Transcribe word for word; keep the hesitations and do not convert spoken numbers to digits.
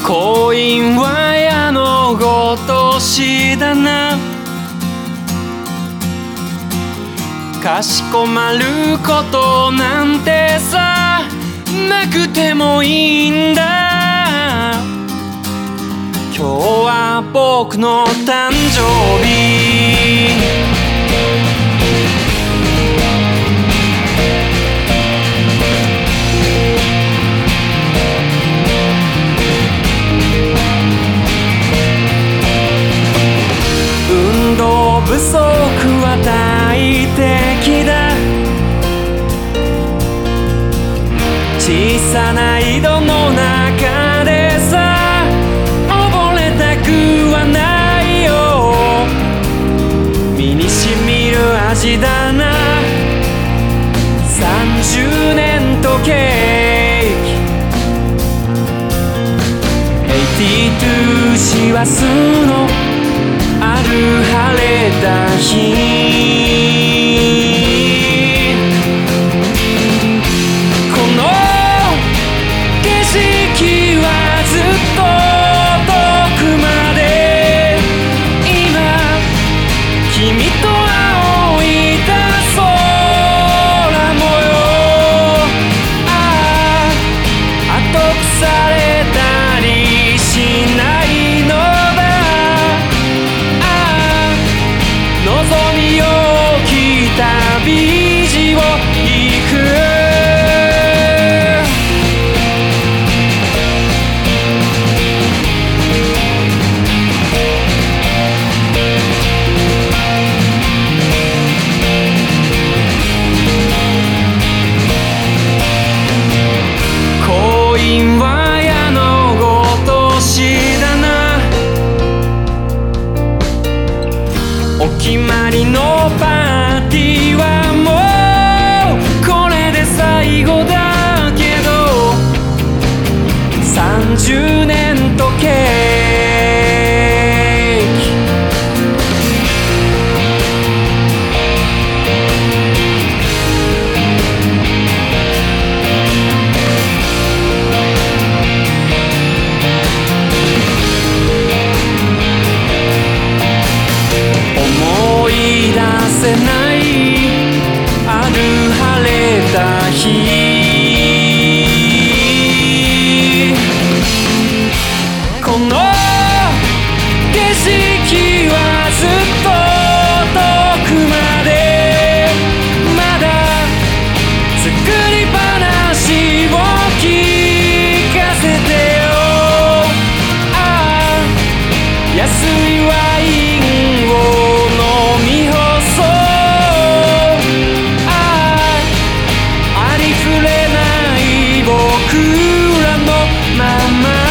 恋は矢のごとしだな。かしこまることなんてさなくてもいいんだ。今日は僕の誕生日。運動不足は大敵だ。小さな井戸の中でさ溺れたくはないよ。身にしみる味だな。さんじゅうねんとケーキはちじゅうに師走のある晴れた日。この景色はずっと遠くまで今君と仰いだ空模様。ああ後腐れたりしないのだ。望みよき旅路を行く。恋は矢のごとしだな。お決まりのパーティーはもうこれで最後だけどさんじゅうねんとケーキ思い出せないある晴れた日。この景色はずっと遠くまでまだ作り話を聞かせてよ。ああ安いワインを飲み干そう。ああありふれない僕らのまま